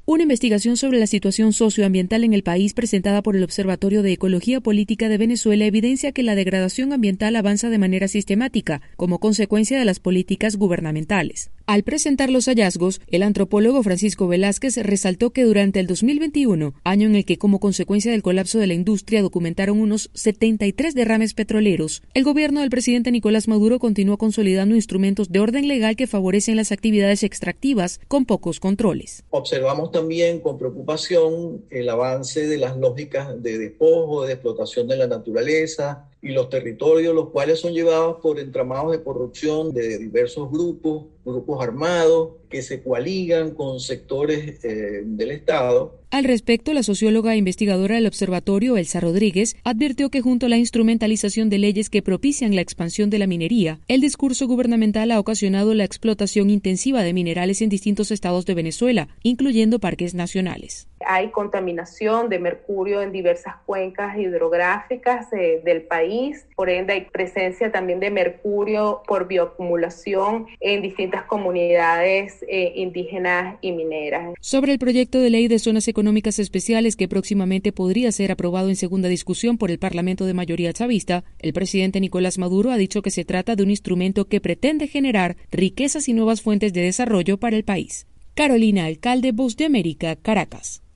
Una investigación sobre la situación socioambiental en el país presentada por el Observatorio de Ecología Política de Venezuela evidencia que la degradación ambiental avanza de manera sistemática como consecuencia de las políticas gubernamentales. Al presentar los hallazgos, el antropólogo Francisco Velázquez resaltó que durante el 2021, año en el que como consecuencia del colapso de la industria documentaron unos 73 derrames petroleros, el gobierno del presidente Nicolás Maduro continuó consolidando instrumentos de orden legal que favorecen las actividades extractivas con pocos controles. Observamos también con preocupación el avance de las lógicas de despojo, de explotación de la naturaleza y los territorios, los cuales son llevados por entramados de corrupción de diversos grupos armados que se coaligan con sectores del Estado. Al respecto, la socióloga e investigadora del observatorio, Elsa Rodríguez, advirtió que junto a la instrumentalización de leyes que propician la expansión de la minería, el discurso gubernamental ha ocasionado la explotación intensiva de minerales en distintos estados de Venezuela, incluyendo parques nacionales. Hay contaminación de mercurio en diversas cuencas hidrográficas del país, por ende hay presencia también de mercurio por bioacumulación en distintas comunidades indígenas y mineras. Sobre el proyecto de ley de zonas económicas especiales que próximamente podría ser aprobado en segunda discusión por el Parlamento de mayoría chavista, el presidente Nicolás Maduro ha dicho que se trata de un instrumento que pretende generar riquezas y nuevas fuentes de desarrollo para el país. Carolina Alcalde, Voz de América, Caracas.